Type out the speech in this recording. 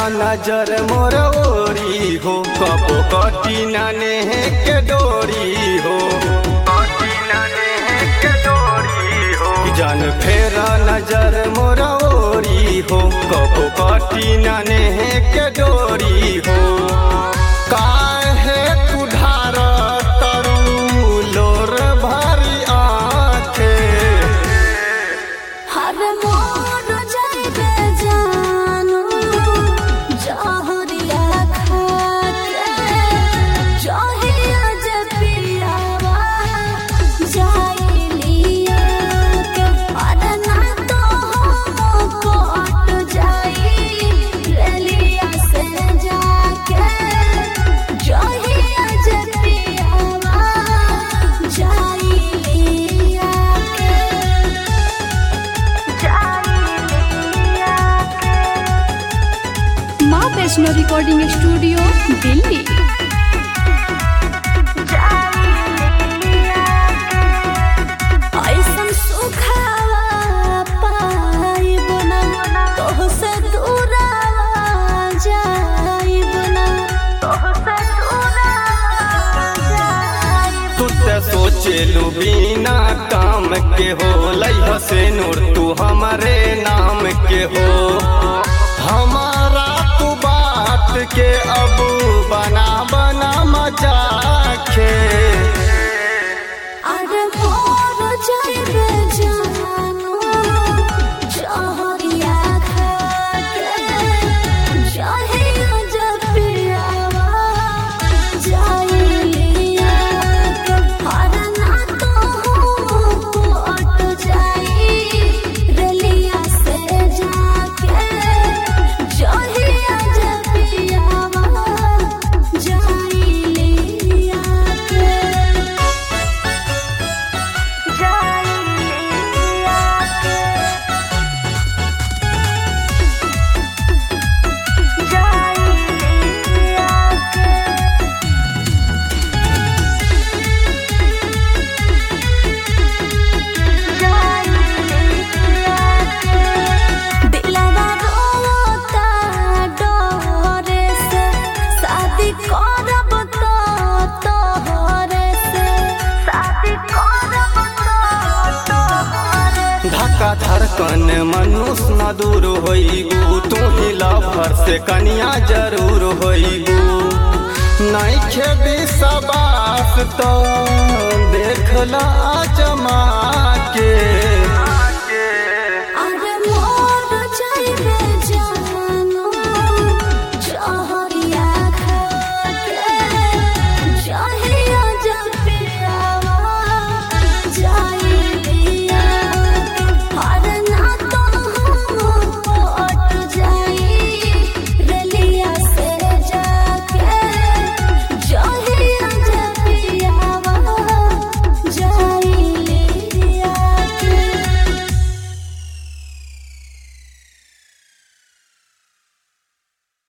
नजर मोर ओरी हो, कबो कटी नाने के डोरी हो, कटी नाने के डोरी हो। जान फेरा नजर मोर ओरी हो, कबो कटी नाने के डोरी हो। काहे कुधार तरु लोर भरी आँखे, हर मोर जाइबे जानो जहरिया खाके, जहिया जे पियावा जाइलिया के। अरे ना तो हम कट जाई रेलिया से जाके, जहिया जे पियावा जाइलिया के। माँ वैष्णो रिकॉर्डिंग स्टूडियो दिल्ली। ऐसन सुखावा पाइब ना, तोहसे दूरावा जाइब ना, तोहसे दूरावा जाइब। तू ते सोचेलू बिना काम के हो, लइह से नूर तू हमारे नाम के हो। हमारा तू बात के अब बना बना मजाके, अरे मोर जाइबे जानो जहरिया खाके, जहिया जे पियावा जाइलिया के। अरे ना तो हम कट जाई रेलिया से जाके, जहिया जे पियावा जाइलिया के। दिलवा रोता डोरे से, शादी करब तो तोहरे से, शादी करब तो तोहरे। धक्का धड़कन मनुष्य न दूर होइबू, तू ही लफर से कनिया जरूर होइबू। नइखे विश्वास तो देखला जमा के,